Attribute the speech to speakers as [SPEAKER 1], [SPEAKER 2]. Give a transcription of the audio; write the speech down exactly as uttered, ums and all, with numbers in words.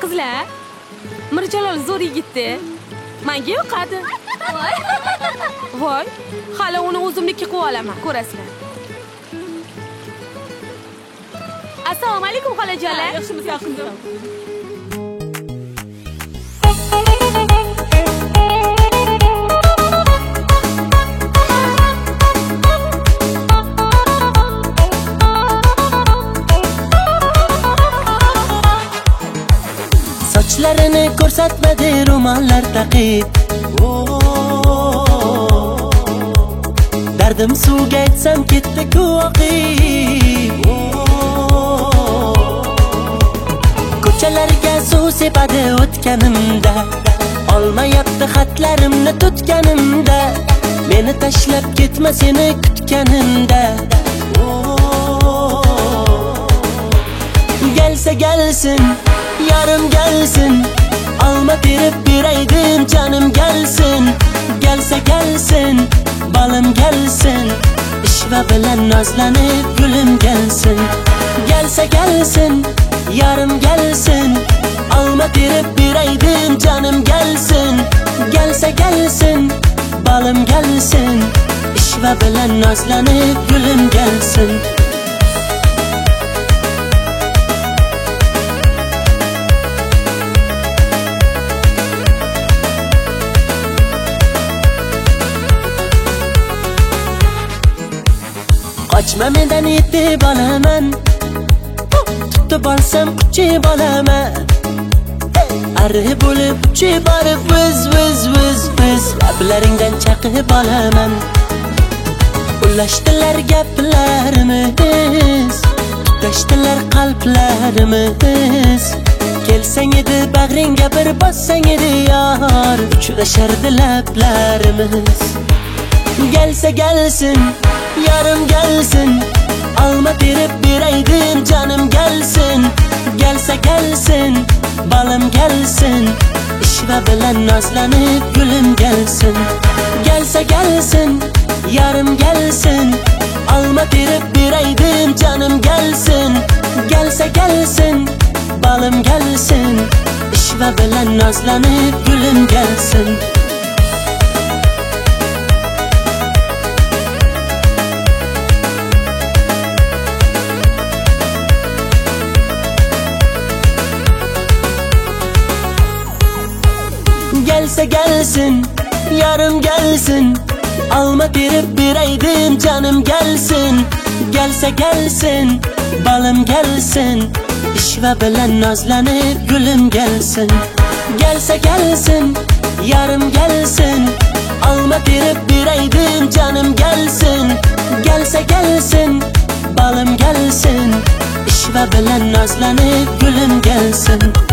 [SPEAKER 1] qizlar. Mirjalol zo'r yigitdi. Menga yoqadi. Voy. Voy, hali uni o'zimniki qilib olaman, ko'rasizlar. Assalomu alaykum xolajonlar.
[SPEAKER 2] Yaxshimisiz, qizim?
[SPEAKER 3] Sochlarini ko'rsatmadi ro'mollar taqib. Dardim suvga aytsam ketdi oqib. Ko'chalarga suv sepadi o'tganimda, olmayapti xatlarimni tutganimda, meni tashlab ketma seni kutganimda. Gelsa gelsin, yarım gelsin, alma terib beraydim canım gelsin. Gelsa gelsin, balım gelsin, ishva bilan nozlanib gülüm gelsin. Gelsa gelsin, yarım gelsin, alma terib beraydim canım gelsin. Gelsa gelsin, balım gelsin, ishva bilan nozlanib gülüm gelsin. Qochma mendan yetib olaman, tutib olsam quchib olaman. Arri bo'lib uchib borib viz viz viz viz lablaringdan chaqib olaman. Ulashdilar gaplarimiz, tutashdilar qalblarimiz. Kelsang edi bag'ringga bir bossang edi yor, uchrashardi lablarimiz. Gelsa gelsin, yarım gelsin, alma terib beraydim canım gelsin. Gelsa gelsin, balım gelsin, ishva bilan nozlanib gülüm gelsin. Gelsa gelsin, yarım gelsin, alma terib beraydim canım gelsin. Gelsa gelsin, balım gelsin, ishva bilan nozlanib gülüm gelsin. Gelsa gelsin, yarım gelsin, alma terib beraydim canım gelsin. Gelsa gelsin, balım gelsin, ishva bilan nozlanib gülüm gelsin. Gelsa gelsin, yarım gelsin, alma terib beraydim canım gelsin. Gelsa gelsin, balım gelsin, ishva bilan nozlanib gülüm gelsin.